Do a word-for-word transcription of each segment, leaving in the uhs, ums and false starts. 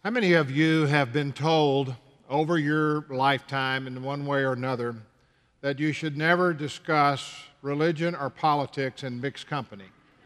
How many of you have been told over your lifetime in one way or another that you should never discuss religion or politics in mixed company?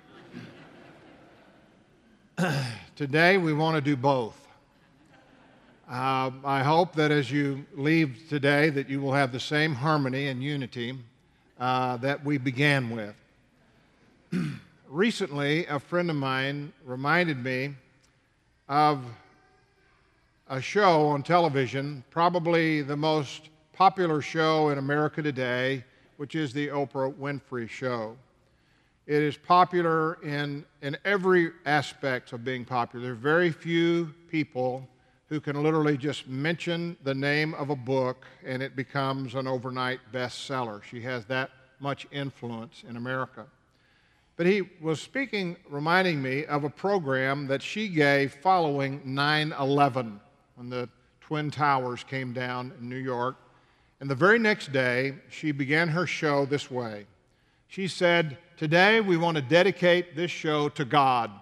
Today we want to do both. Uh, I hope that as you leave today that you will have the same harmony and unity uh, that we began with. Recently, a friend of mine reminded me of a show on television, probably the most popular show in America today, which is the Oprah Winfrey Show. It is popular in, in every aspect of being popular. There are very few people who can literally just mention the name of a book and it becomes an overnight bestseller. She has that much influence in America. But he was speaking, reminding me of a program that she gave following nine eleven, when the Twin Towers came down in New York. And the very next day, she began her show this way. She said, "Today we want to dedicate this show to God.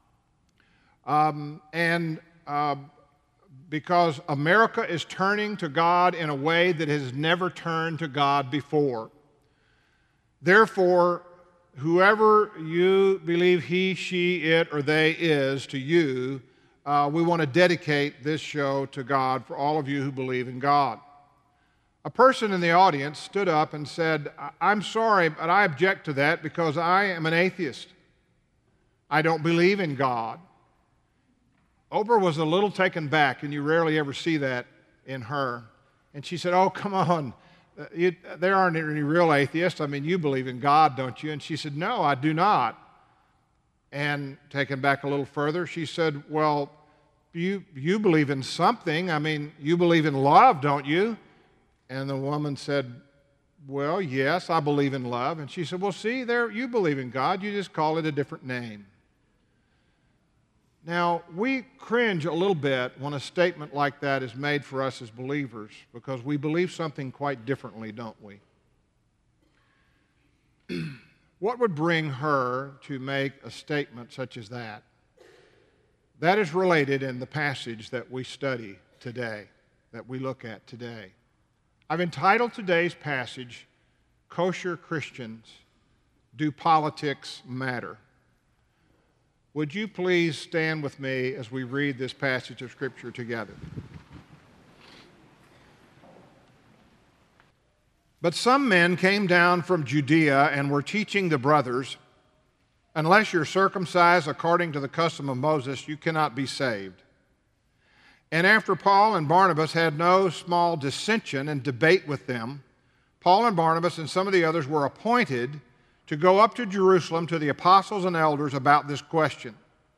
Um, and uh, because America is turning to God in a way that has never turned to God before. Therefore, whoever you believe he, she, it, or they is to you, uh, we want to dedicate this show to God for all of you who believe in God." A person in the audience stood up and said, "I'm sorry, but I object to that because I am an atheist. I don't believe in God." Oprah was a little taken back, and you rarely ever see that in her. And she said, "Oh, come on. Uh, you, there aren't any real atheists. I mean, you believe in God, don't you?" And she said, "No, I do not." And taken back a little further, she said, "Well, you, you believe in something. I mean, you believe in love, don't you?" And the woman said, "Well, yes, I believe in love." And she said, "Well, see, there, you believe in God. You just call it a different name." Now, we cringe a little bit when a statement like that is made for us as believers because we believe something quite differently, don't we? What would bring her to make a statement such as that? That is related in the passage that we study today, that we look at today. I've entitled today's passage, "Kosher Christians, Do Politics Matter?" Would you please stand with me as we read this passage of Scripture together? "But some men came down from Judea and were teaching the brothers, 'Unless you're circumcised according to the custom of Moses, you cannot be saved.' And after Paul and Barnabas had no small dissension and debate with them, Paul and Barnabas and some of the others were appointed to go up to Jerusalem to the apostles and elders about this question.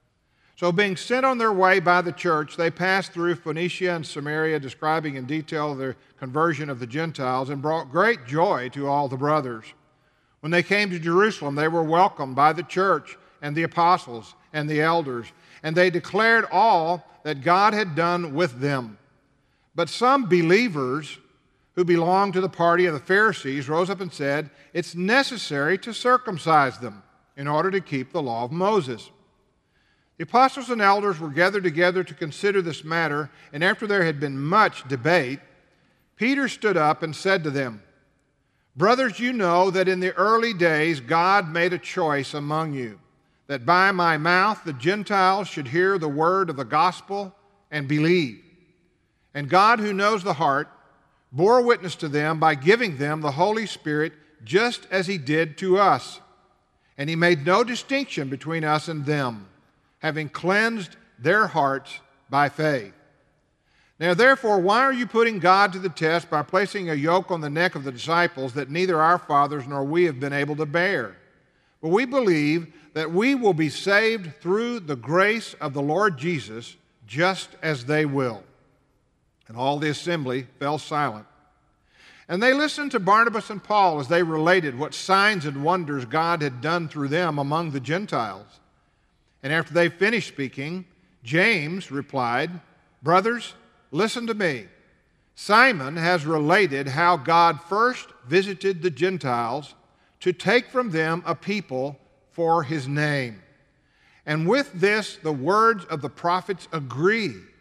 So being sent on their way by the church, they passed through Phoenicia and Samaria, describing in detail the conversion of the Gentiles, and brought great joy to all the brothers. When they came to Jerusalem, they were welcomed by the church and the apostles and the elders, and they declared all that God had done with them. But some believers who belonged to the party of the Pharisees rose up and said, 'It's necessary to circumcise them in order to keep the law of Moses.' The apostles and elders were gathered together to consider this matter, and after there had been much debate, Peter stood up and said to them, 'Brothers, you know that in the early days God made a choice among you, that by my mouth the Gentiles should hear the word of the gospel and believe. And God, who knows the heart, bore witness to them by giving them the Holy Spirit just as He did to us. And He made no distinction between us and them, having cleansed their hearts by faith. Now therefore, why are you putting God to the test by placing a yoke on the neck of the disciples that neither our fathers nor we have been able to bear? But we believe that we will be saved through the grace of the Lord Jesus, just as they will.' And all the assembly fell silent. And they listened to Barnabas and Paul as they related what signs and wonders God had done through them among the Gentiles. And after they finished speaking, James replied, 'Brothers, listen to me. Simon has related how God first visited the Gentiles to take from them a people for His name. And with this, the words of the prophets agree,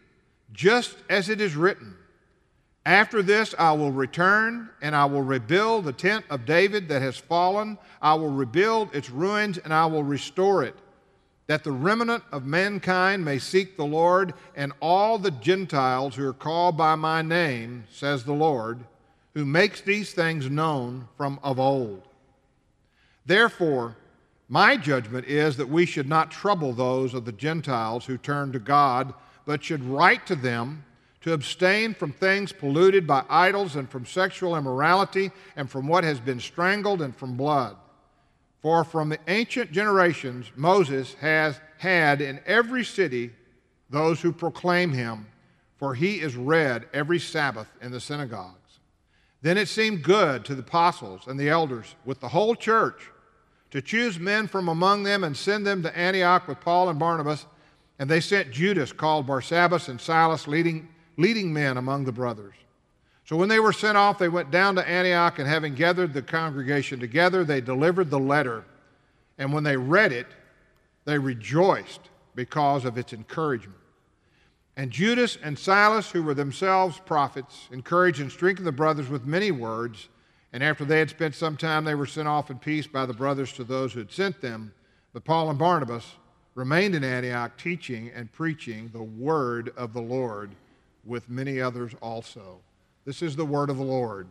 just as it is written, after this I will return, and I will rebuild the tent of David that has fallen. I will rebuild its ruins, and I will restore it, that the remnant of mankind may seek the Lord, and all the Gentiles who are called by my name, says the Lord, who makes these things known from of old. Therefore, my judgment is that we should not trouble those of the Gentiles who turn to God, but should write to them to abstain from things polluted by idols, and from sexual immorality, and from what has been strangled, and from blood. For from the ancient generations Moses has had in every city those who proclaim him, for he is read every Sabbath in the synagogues. Then it seemed good to the apostles and the elders with the whole church to choose men from among them and send them to Antioch with Paul and Barnabas. And they sent Judas, called Barsabbas, and Silas, leading, leading men among the brothers. So when they were sent off, they went down to Antioch, and having gathered the congregation together, they delivered the letter. And when they read it, they rejoiced because of its encouragement. And Judas and Silas, who were themselves prophets, encouraged and strengthened the brothers with many words. And after they had spent some time, they were sent off in peace by the brothers to those who had sent them. But Paul and Barnabas remained in Antioch, teaching and preaching the word of the Lord with many others also. This is the word of the Lord.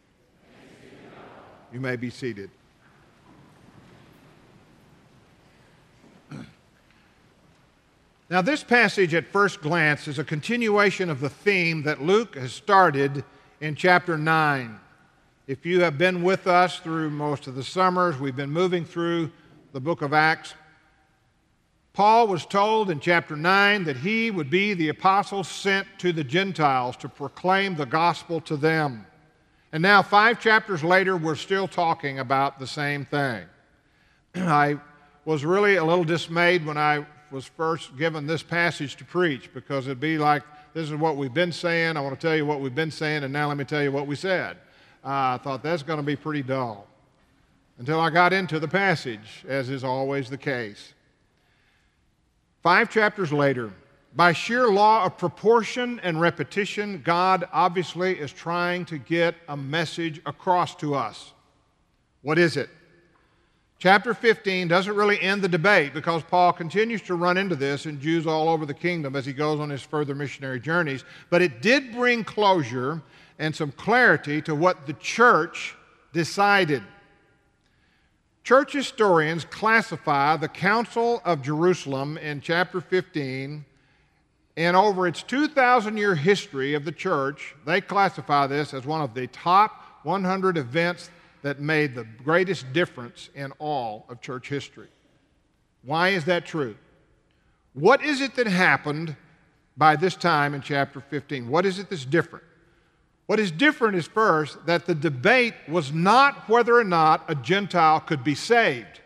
You may be seated. Now, this passage at first glance is a continuation of the theme that Luke has started in chapter nine. If you have been with us through most of the summers, we've been moving through the book of Acts. Paul was told in chapter nine that he would be the apostle sent to the Gentiles to proclaim the gospel to them. And now, five chapters later, we're still talking about the same thing. I was really a little dismayed when I was first given this passage to preach, because it'd be like, this is what we've been saying, I want to tell you what we've been saying, and now let me tell you what we said. Uh, I thought that's going to be pretty dull, until I got into the passage, as is always the case. Five chapters later, by sheer law of proportion and repetition, God obviously is trying to get a message across to us. What is it? Chapter fifteen doesn't really end the debate, because Paul continues to run into this in Jews all over the kingdom as he goes on his further missionary journeys. But it did bring closure and some clarity to what the church decided. Church historians classify the Council of Jerusalem in chapter fifteen, and over its two thousand year history of the church, they classify this as one of the top one hundred events that made the greatest difference in all of church history. Why is that true? What is it that happened by this time in chapter fifteen? What is it that's different? What is different is, first, that the debate was not whether or not a Gentile could be saved.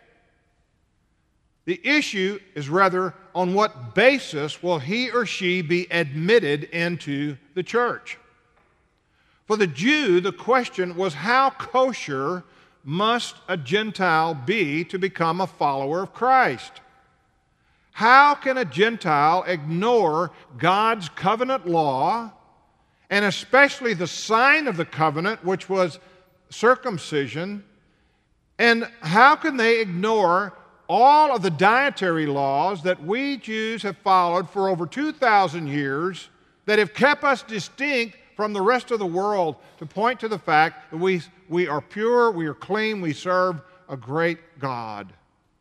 The issue is rather on what basis will he or she be admitted into the church. For the Jew, the question was, how kosher must a Gentile be to become a follower of Christ? How can a Gentile ignore God's covenant law, and especially the sign of the covenant, which was circumcision? And how can they ignore all of the dietary laws that we Jews have followed for over two thousand years, that have kept us distinct from the rest of the world, to point to the fact that we, we are pure, we are clean, we serve a great God?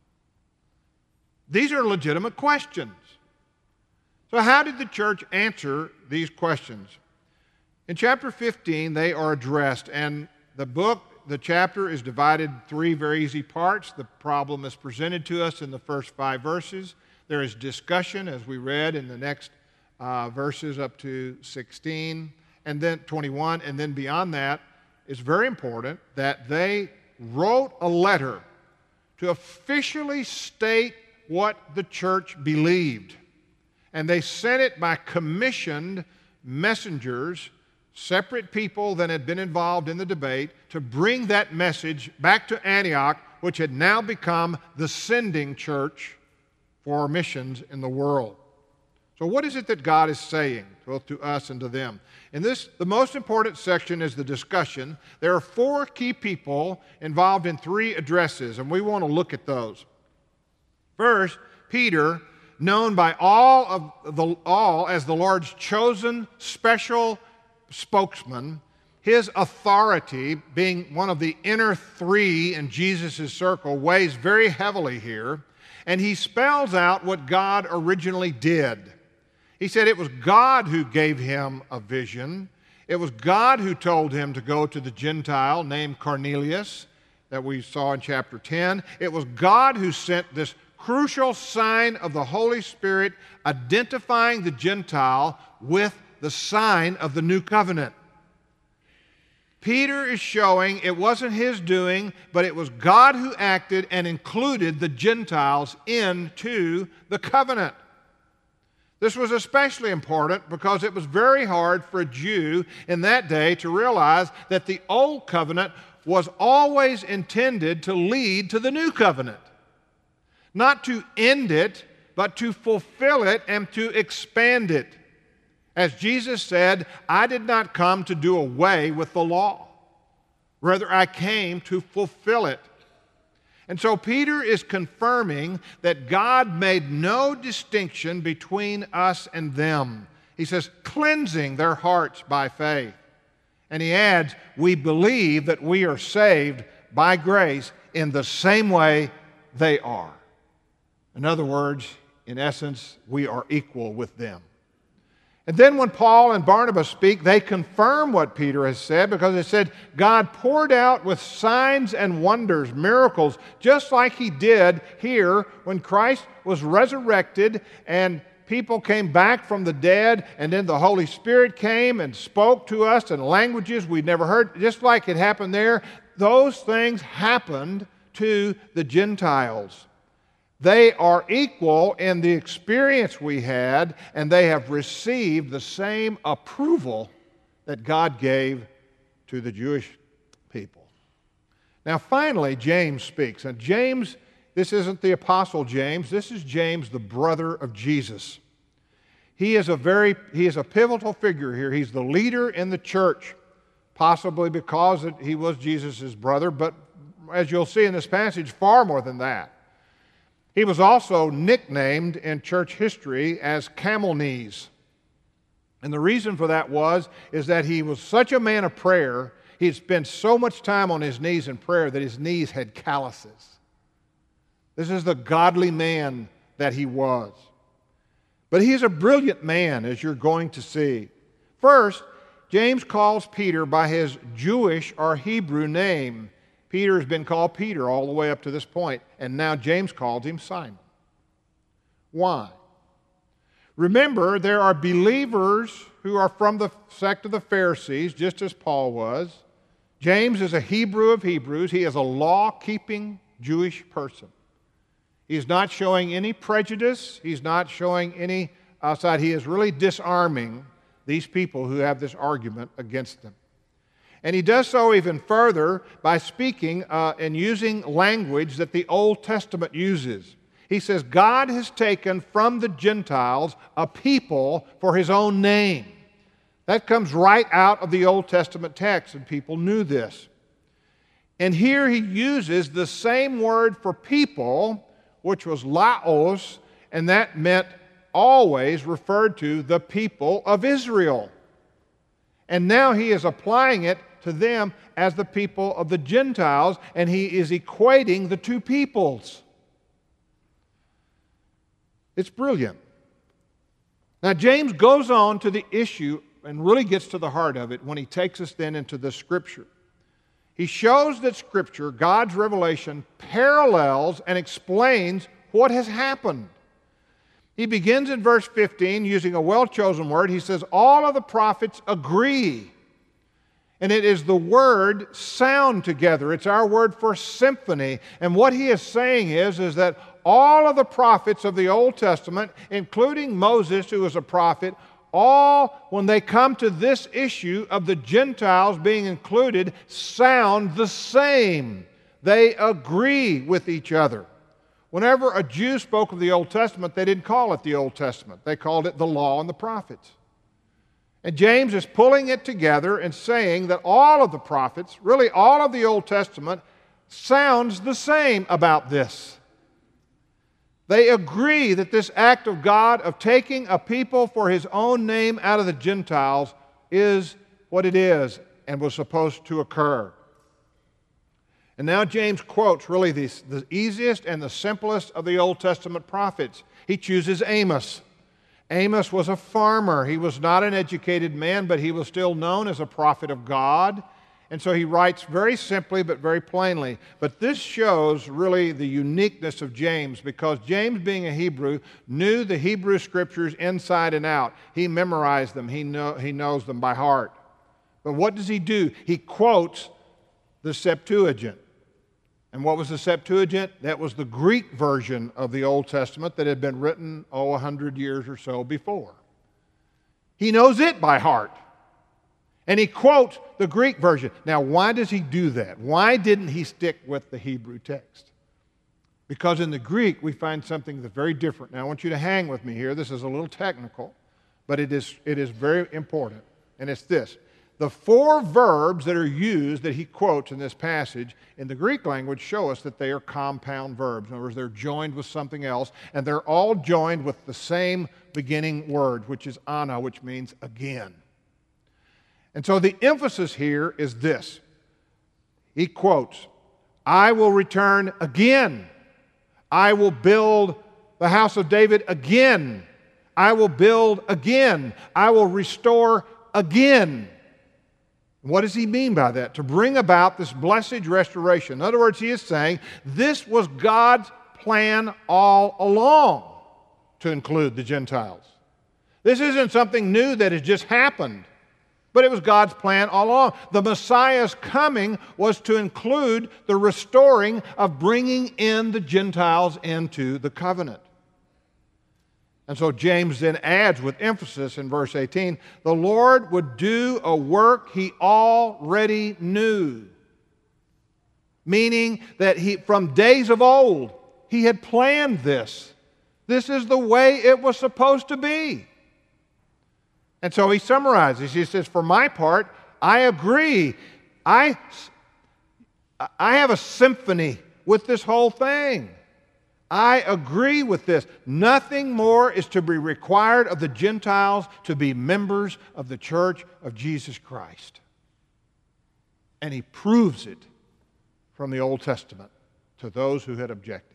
These are legitimate questions. So how did the church answer these questions? In chapter fifteen, they are addressed, and the book, the chapter is divided in three very easy parts. The problem is presented to us in the first five verses. There is discussion, as we read in the next uh, verses up to sixteen, and then twenty-one, and then beyond that, it's very important that they wrote a letter to officially state what the church believed. And they sent it by commissioned messengers, separate people that had been involved in the debate, to bring that message back to Antioch, which had now become the sending church for missions in the world. So what is it that God is saying? both to us and to them. In this, the most important section is the discussion. There are four key people involved in three addresses, and we want to look at those. First, Peter, known by all of the all as the Lord's chosen special spokesman, his authority, being one of the inner three in Jesus' circle, weighs very heavily here, and he spells out what God originally did. He said it was God who gave him a vision. It was God who told him to go to the Gentile named Cornelius that we saw in chapter ten. It was God who sent this crucial sign of the Holy Spirit identifying the Gentile with the sign of the new covenant. Peter is showing it wasn't his doing, but it was God who acted and included the Gentiles into the covenant. This was especially important because it was very hard for a Jew in that day to realize that the old covenant was always intended to lead to the new covenant. Not to end it, but to fulfill it and to expand it. As Jesus said, I did not come to do away with the law. Rather, I came to fulfill it. And so Peter is confirming that God made no distinction between us and them. He says, cleansing their hearts by faith. And he adds, we believe that we are saved by grace in the same way they are. In other words, in essence, we are equal with them. And then when Paul and Barnabas speak, they confirm what Peter has said because they said, God poured out with signs and wonders, miracles, just like he did here when Christ was resurrected and people came back from the dead, and then the Holy Spirit came and spoke to us in languages we'd never heard, just like it happened there. Those things happened to the Gentiles. They are equal in the experience we had, and they have received the same approval that God gave to the Jewish people. Now, finally, James speaks. And James, this isn't the Apostle James. This is James, the brother of Jesus. He is a very, he is a pivotal figure here. He's the leader in the church, possibly because he was Jesus' brother, but as you'll see in this passage, far more than that. He was also nicknamed in church history as Camel Knees. And the reason for that was is that he was such a man of prayer, he'd spent so much time on his knees in prayer that his knees had calluses. This is the godly man that he was. But he's a brilliant man, as you're going to see. First, James calls Peter by his Jewish or Hebrew name. Peter has been called Peter all the way up to this point, and now James calls him Simon. Why? Remember, there are believers who are from the sect of the Pharisees, just as Paul was. James is a Hebrew of Hebrews. He is a law-keeping Jewish person. He's not showing any prejudice. He's not showing any outside. He is really disarming these people who have this argument against them. And he does so even further by speaking uh, and using language that the Old Testament uses. He says, God has taken from the Gentiles a people for his own name. That comes right out of the Old Testament text, and people knew this. And here he uses the same word for people, which was laos, and that meant always referred to the people of Israel. And now he is applying it to them as the people of the Gentiles, and he is equating the two peoples. It's brilliant. Now, James goes on to the issue and really gets to the heart of it when he takes us then into the Scripture. He shows that Scripture, God's revelation, parallels and explains what has happened. He begins in verse fifteen using a well-chosen word. He says, all of the prophets agree. And it is the word sound together. It's our word for symphony. And what he is saying is, is that all of the prophets of the Old Testament, including Moses, who was a prophet, all, when they come to this issue of the Gentiles being included, sound the same. They agree with each other. Whenever a Jew spoke of the Old Testament, they didn't call it the Old Testament. They called it the Law and the Prophets. And James is pulling it together and saying that all of the prophets, really all of the Old Testament, sounds the same about this. They agree that this act of God of taking a people for His own name out of the Gentiles is what it is and was supposed to occur. And now James quotes really the, the easiest and the simplest of the Old Testament prophets. He chooses Amos. Amos was a farmer. He was not an educated man, but he was still known as a prophet of God. And so he writes very simply but very plainly. But this shows really the uniqueness of James, because James, being a Hebrew, knew the Hebrew Scriptures inside and out. He memorized them. He, know, he knows them by heart. But what does he do? He quotes the Septuagint. And what was the Septuagint? That was the Greek version of the Old Testament that had been written, oh, a hundred years or so before. He knows it by heart. And he quotes the Greek version. Now, why does he do that? Why didn't he stick with the Hebrew text? Because in the Greek, we find something that's very different. Now, I want you to hang with me here. This is a little technical, but it is, it is very important. And it's this. The four verbs that are used that he quotes in this passage in the Greek language show us that they are compound verbs. In other words, they're joined with something else, and they're all joined with the same beginning word, which is ana, which means again. And so the emphasis here is this. He quotes, I will return again. I will build the house of David again. I will build again. I will restore again. What does he mean by that? To bring about this blessed restoration. In other words, he is saying this was God's plan all along to include the Gentiles. This isn't something new that has just happened, but it was God's plan all along. The Messiah's coming was to include the restoring of bringing in the Gentiles into the covenant. And so James then adds with emphasis in verse eighteen, the Lord would do a work He already knew. Meaning that he, from days of old, He had planned this. This is the way it was supposed to be. And so he summarizes. He says, for my part, I agree. I, I have a symphony with this whole thing. I agree with this. Nothing more is to be required of the Gentiles to be members of the church of Jesus Christ. And he proves it from the Old Testament to those who had objected.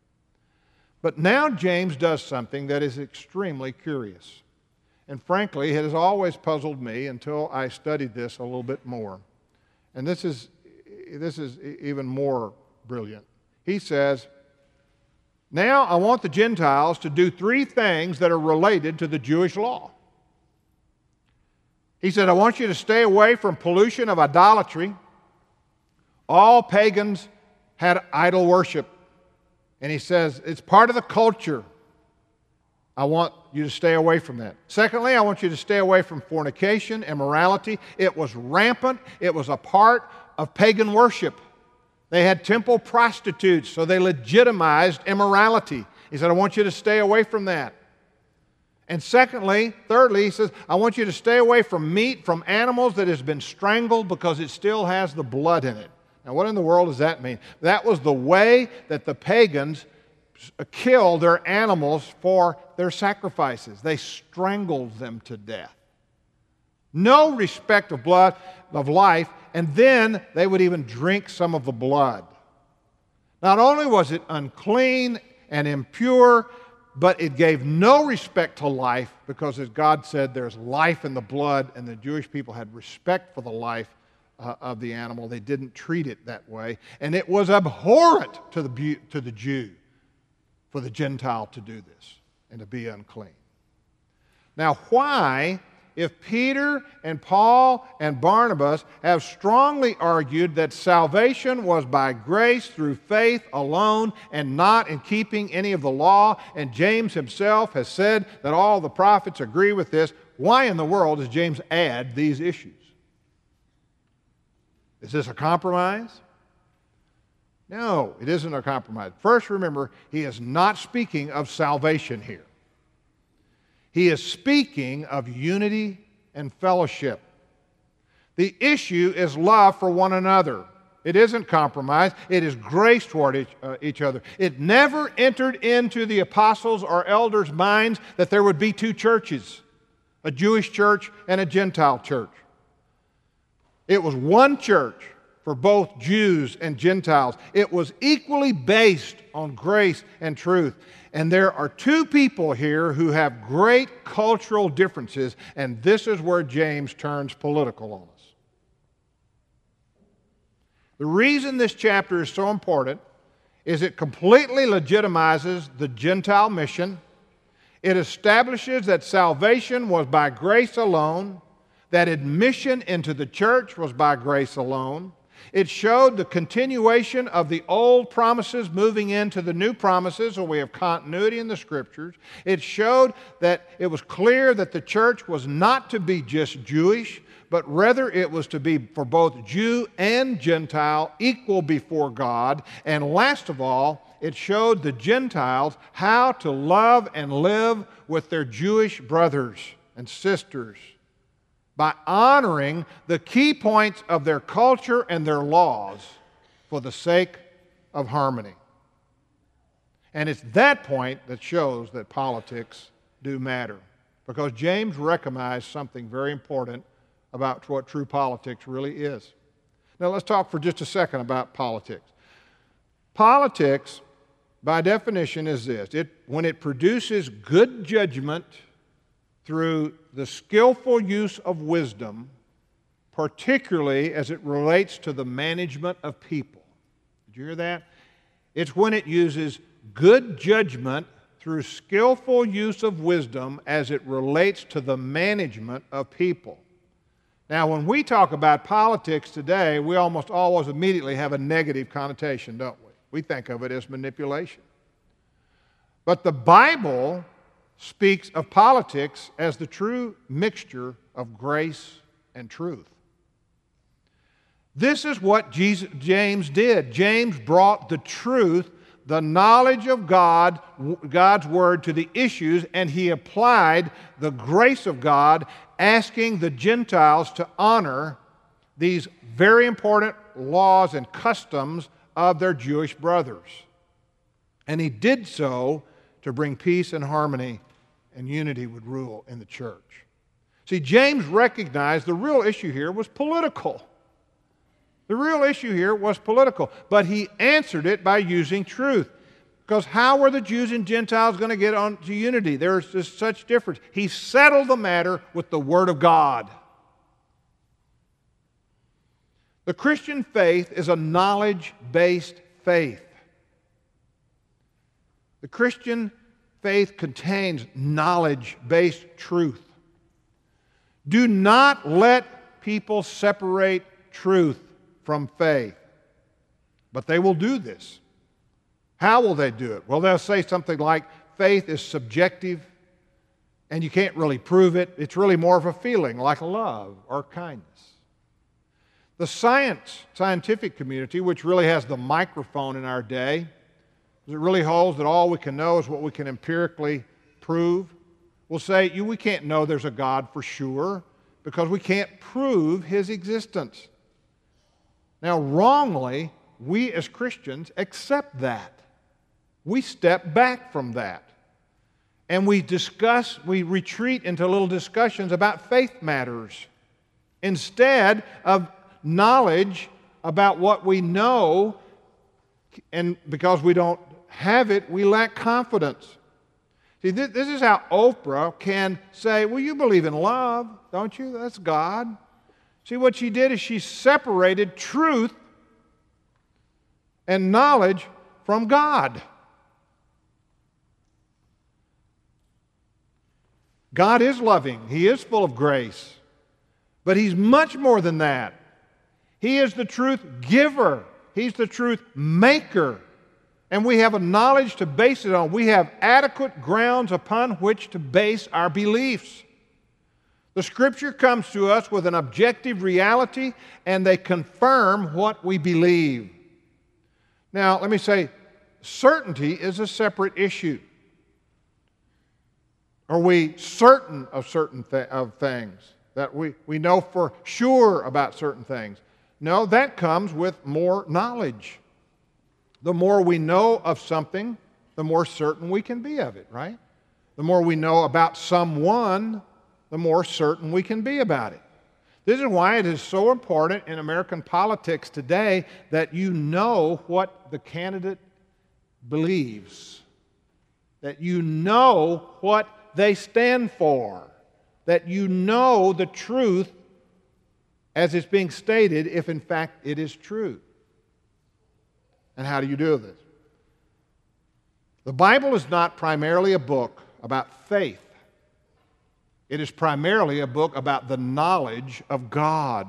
But now James does something that is extremely curious. And frankly, it has always puzzled me until I studied this a little bit more. And this is, this is even more brilliant. He says, now I want the Gentiles to do three things that are related to the Jewish law. He said, I want you to stay away from pollution of idolatry. All pagans had idol worship. And he says, it's part of the culture. I want you to stay away from that. Secondly, I want you to stay away from fornication, immorality. It was rampant. It was a part of pagan worship. They had temple prostitutes, so they legitimized immorality. He said, I want you to stay away from that. And secondly, thirdly, he says, I want you to stay away from meat from animals that has been strangled because it still has the blood in it. Now, what in the world does that mean? That was the way that the pagans killed their animals for their sacrifices. They strangled them to death. No respect of blood, of life, and then they would even drink some of the blood. Not only was it unclean and impure, but it gave no respect to life, because as God said, there's life in the blood, and the Jewish people had respect for the life uh, of the animal. They didn't treat it that way, and it was abhorrent to the, to the Jew for the Gentile to do this and to be unclean. Now, why, if Peter and Paul and Barnabas have strongly argued that salvation was by grace through faith alone and not in keeping any of the law, and James himself has said that all the prophets agree with this, why in the world does James add these issues? Is this a compromise? No, it isn't a compromise. First, remember, he is not speaking of salvation here. He is speaking of unity and fellowship. The issue is love for one another. It isn't compromise. It is grace toward each, uh, each other. It never entered into the apostles' or elders' minds that there would be two churches, a Jewish church and a Gentile church. It was one church for both Jews and Gentiles. It was equally based on grace and truth. And there are two people here who have great cultural differences, and this is where James turns political on us. The reason this chapter is so important is it completely legitimizes the Gentile mission. It establishes that salvation was by grace alone, that admission into the church was by grace alone. It showed the continuation of the old promises moving into the new promises, so we have continuity in the Scriptures. It showed that it was clear that the church was not to be just Jewish, but rather it was to be for both Jew and Gentile equal before God. And last of all, it showed the Gentiles how to love and live with their Jewish brothers and sisters by honoring the key points of their culture and their laws for the sake of harmony. And it's that point that shows that politics do matter, because James recognized something very important about what true politics really is. Now let's talk for just a second about politics. Politics, by definition, is this. It, when it produces good judgment through the skillful use of wisdom, particularly as it relates to the management of people. Did you hear that? It's when it uses good judgment through skillful use of wisdom as it relates to the management of people. Now, when we talk about politics today, we almost always immediately have a negative connotation, don't we? We think of it as manipulation. But the Bible speaks of politics as the true mixture of grace and truth. This is what Jesus, James did. James brought the truth, the knowledge of God, God's Word to the issues, and he applied the grace of God, asking the Gentiles to honor these very important laws and customs of their Jewish brothers. And he did so to bring peace and harmony and unity would rule in the church. See, James recognized the real issue here was political. The real issue here was political, but he answered it by using truth. Because how were the Jews and Gentiles going to get on to unity? There's just such difference. He settled the matter with the Word of God. The Christian faith is a knowledge-based faith. The Christian faith contains knowledge-based truth. Do not let people separate truth from faith. But they will do this. How will they do it? Well, they'll say something like, faith is subjective, and you can't really prove it. It's really more of a feeling, like love or kindness. The science, scientific community, which really has the microphone in our day, because it really holds that all we can know is what we can empirically prove, will say, you, we can't know there's a God for sure, because we can't prove His existence. Now, wrongly, we as Christians accept that. We step back from that. And we discuss, we retreat into little discussions about faith matters instead of knowledge about what we know, and because we don't have it, we lack confidence. See, this, this is how Oprah can say, well, you believe in love, don't you? That's God. See, what she did is she separated truth and knowledge from God. God is loving. He is full of grace. But He's much more than that. He is the truth giver. He's the truth maker. And we have a knowledge to base it on. We have adequate grounds upon which to base our beliefs. The Scripture comes to us with an objective reality, and they confirm what we believe. Now, let me say, certainty is a separate issue. Are we certain of certain th- of things? that we, we know for sure about certain things. No, that comes with more knowledge. The more we know of something, the more certain we can be of it, right? The more we know about someone, the more certain we can be about it. This is why it is so important in American politics today that you know what the candidate believes, that you know what they stand for, that you know the truth as it's being stated, if in fact it is true. And how do you do this? The Bible is not primarily a book about faith. It is primarily a book about the knowledge of God.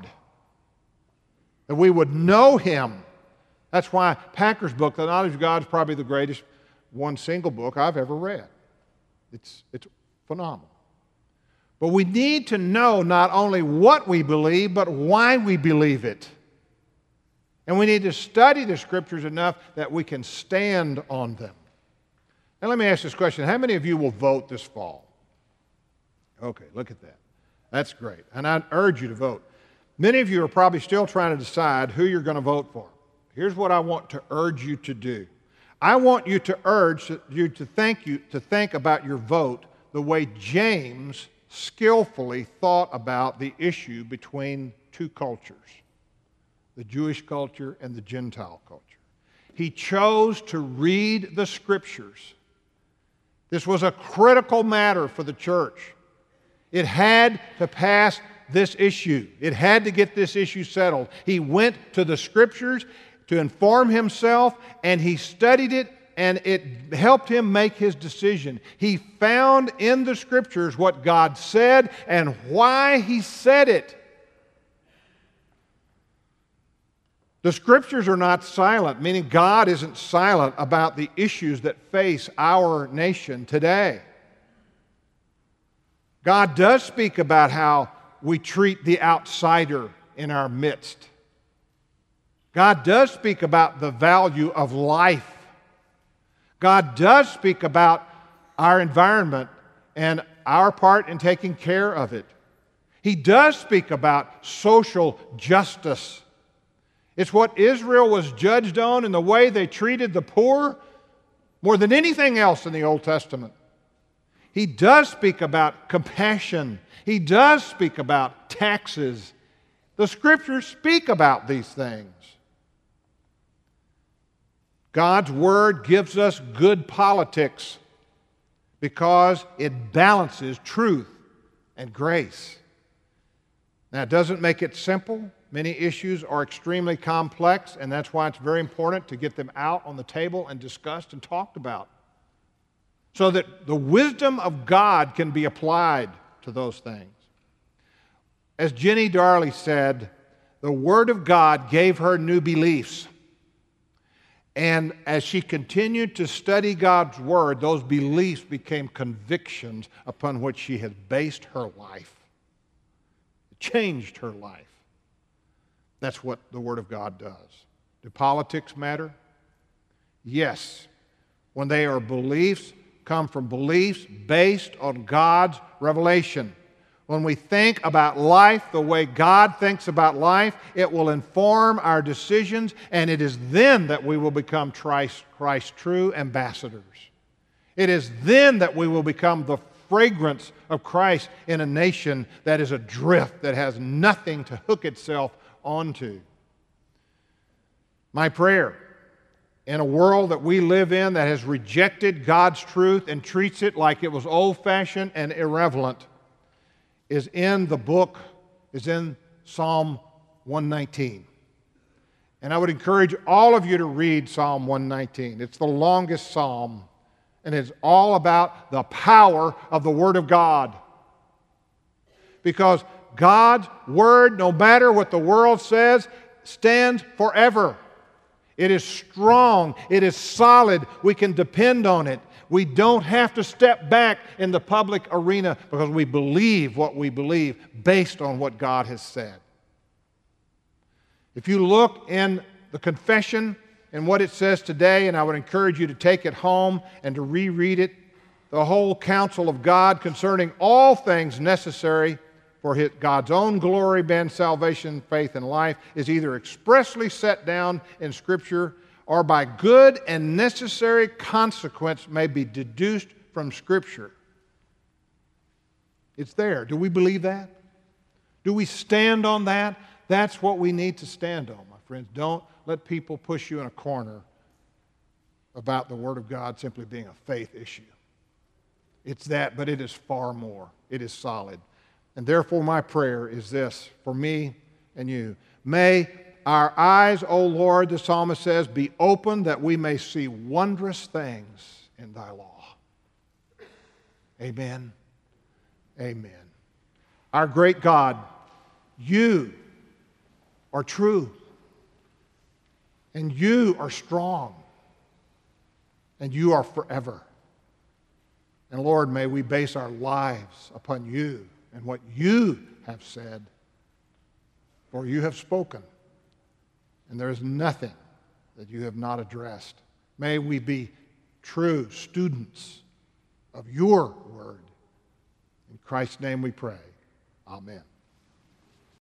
That we would know Him. That's why Packer's book, The Knowledge of God, is probably the greatest one single book I've ever read. It's, it's phenomenal. But we need to know not only what we believe, but why we believe it. And we need to study the Scriptures enough that we can stand on them. Now let me ask this question. How many of you will vote this fall? Okay, look at that. That's great. And I urge you to vote. Many of you are probably still trying to decide who you're going to vote for. Here's what I want to urge you to do. I want you to urge you to think, you, to think about your vote the way James skillfully thought about the issue between two cultures, the Jewish culture and the Gentile culture. He chose to read the Scriptures. This was a critical matter for the church. It had to pass this issue. It had to get this issue settled. He went to the Scriptures to inform himself, and he studied it, and it helped him make his decision. He found in the Scriptures what God said and why He said it. The Scriptures are not silent, meaning God isn't silent about the issues that face our nation today. God does speak about how we treat the outsider in our midst. God does speak about the value of life. God does speak about our environment and our part in taking care of it. He does speak about social justice. It's what Israel was judged on in the way they treated the poor more than anything else in the Old Testament. He does speak about compassion. He does speak about taxes. The Scriptures speak about these things. God's Word gives us good politics because it balances truth and grace. Now, it doesn't make it simple. Many issues are extremely complex, and that's why it's very important to get them out on the table and discussed and talked about, so that the wisdom of God can be applied to those things. As Jenny Darley said, the Word of God gave her new beliefs. And as she continued to study God's Word, those beliefs became convictions upon which she has based her life. It changed her life. That's what the Word of God does. Do politics matter? Yes. When they are beliefs, come from beliefs based on God's revelation. When we think about life the way God thinks about life, it will inform our decisions, and it is then that we will become Christ, Christ's true ambassadors. It is then that we will become the fragrance of Christ in a nation that is adrift, that has nothing to hook itself onto. My prayer, in a world that we live in that has rejected God's truth and treats it like it was old-fashioned and irrelevant, is in the book, is in Psalm one nineteen. And I would encourage all of you to read Psalm one nineteen. It's the longest psalm, and it's all about the power of the Word of God. Because God's Word, no matter what the world says, stands forever. It is strong. It is solid. We can depend on it. We don't have to step back in the public arena because we believe what we believe based on what God has said. If you look in the confession and what it says today, and I would encourage you to take it home and to reread it, the whole counsel of God concerning all things necessary for his, God's own glory, been salvation, faith, and life, is either expressly set down in Scripture or by good and necessary consequence may be deduced from Scripture. It's there. Do we believe that? Do we stand on that? That's what we need to stand on, my friends. Don't let people push you in a corner about the Word of God simply being a faith issue. It's that, but it is far more. It is solid. And therefore, my prayer is this for me and you. May our eyes, O Lord, the psalmist says, be open that we may see wondrous things in thy law. Amen. Amen. Our great God, you are true, and you are strong, and you are forever. And Lord, may we base our lives upon you and what you have said, for you have spoken, and there is nothing that you have not addressed. May we be true students of your word. In Christ's name we pray. Amen.